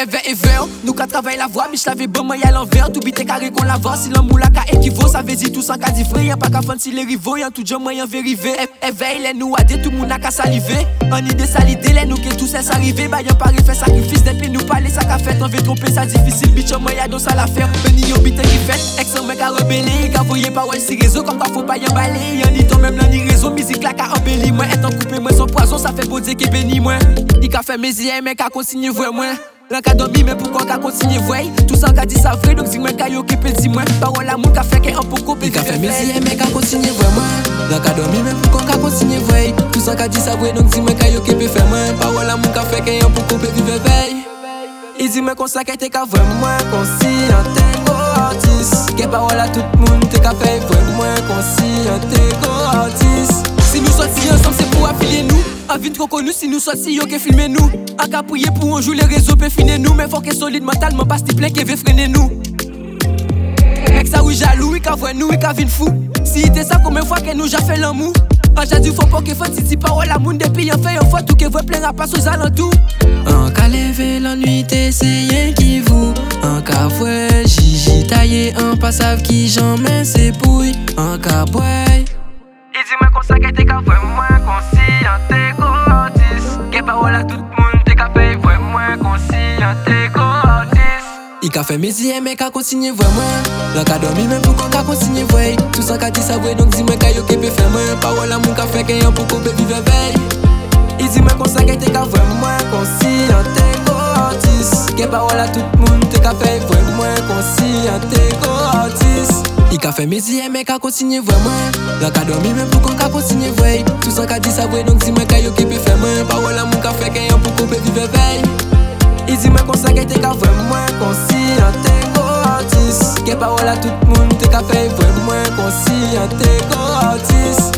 rêve et vert. Nous qu'à travailler la voix, biche l'avait bon, moi y'a l'envers. Tout bite carré qu'on la voit, si l'amour la ka équivaut. Ça veut dire tout sans qu'à dire vrai, y'a pas qu'à faire si les rivaux. Y'a tout de moyen vérifié. Éveille les nous à des tout moun a qu'à saliver. En idée salidé, les nous qui tous c'est arrivé. Bah y'a pas fait sacrifice, depuis nous parler, ça qu'a fait. On veut tromper, ça difficile, bitch, moi y'a donc ça l'affaire. Veni yo bite qui fait, ex mec a rebellé. Qu'a voyé pas ouais si réseau, comme quoi faut pas y emballer. Y'en y ton même là ni réseau, musique là qu'a embelli. Moi étant coupé, moi son poison, ça fait beau Dieu qui bénit moi. Il qu'a fait mes yeux, mec a consigné vrai moi. L'un qu'a dormi, mais pourquoi qu'a continué vrai? Tout ça qu'a dit ça vrai, donc dis-moi qu'a yo qui peut dire moi. Parole l'amour qu'a fait qu'un peu coupé. Il qu'a fait mes yeux, mec a continué vrai moi. L'un qu'a dormi, mais pourquoi qu'a continué vrai? Tout ça qu'a dit ça vrai, donc dis-moi qu'a yo qui peut faire moi. Parole l'amour qu'a fait qu'un peu coupé vive veille. Il dit moi qu'on s'en qu'à t'es vraiment conscient, t'es co-artiste. Qu'est parole à tout le monde, t'es qu'à faire vraiment conscient, t'es co-artiste. Si nous sortis ensemble, c'est pour affiler nous. En vie trop connu, si nous sortis, yo que filmer nous. En cas prier pour on joue les réseaux, peut finir nous. Mais faut que solide mentalement, pas si plein qui veut freiner nous. Mec, ça oui, jaloux, il qu'a voix nous, il qu'a vin fou. Si il était ça, combien de fois que nous, j'ai fait l'amour. Quand j'ai dit, faut pas que faut titi parole à moun depuis en fait, faut tout que veut plein à passe aux alentours. En cas levé l'ennui, c'est rien qui vous. En cas ouais, Gigi taillé, en passave qui j'en mets ses pouilles. En cas boy. Il dit moi qu'on s'en t'es qu'à vraiment conscient, t'es co-artiste. Qu'est parole à tout le monde, t'es qu'à faire vraiment conscient, t'es co-artiste. Il qu'a fait mes yeux, mais qu'a consigné vraiment. L'un qu'a dormi, mais pourquoi qu'a consigné vrai? Tout ça qu'a dit ça vrai, donc dis-moi qu'a yo qui peut faire moi. Parole l'amour qu'a fait qu'un pour couper vive veille. Il dit moi qu'on s'en t'es qu'à vraiment conscient, t'es co-artiste. Qu'est parole à tout le monde, t'es qu'à faire vraiment conscient, t'es co-artiste. Il qu'a fait mes yeux, mais qu'a consigné vraiment. L'un qu'a dormi, mais pourquoi qu'a consigné vrai? Tout ça qu'a dit ça vrai, donc dis-moi qu'a yo qui peut faire moi. Parole l'amour qu'a fait qu'un pour couper vive veille. Il dit moi qu'on s'en t'es qu'à vraiment conscient, t'es co-artiste. Qu'est parole à tout le monde, t'es qu'à faire vraiment conscient, t'es co-artiste.